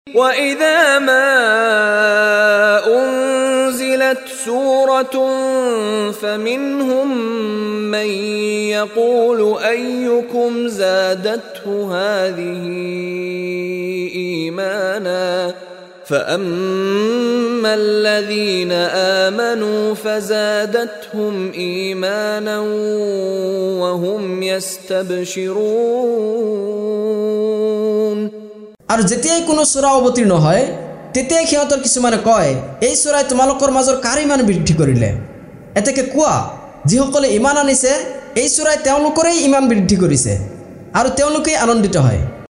وإذا ما أنزلت سورة فمنهم من يقول أيكم زادته هذه إيمانا فأما الذين آمنوا فزادتهم إيمانا وهم يستبشرون আর যেতিয়াই কোনো সূরা অবতীর্ণ হয় তেতিয়াই সিহঁতৰ কিছুমানে কয় এই সূৰাই তোমালোকৰ মাজৰ কাৰ ইমান বৃদ্ধি কৰিলে এতেকে কোৱা যিসকলে ইমান আনিছে এই সূৰাই তেওঁলোকৰেই ইমান বৃদ্ধি কৰিছে আৰু তেওঁলোকেই আনন্দিত হয়।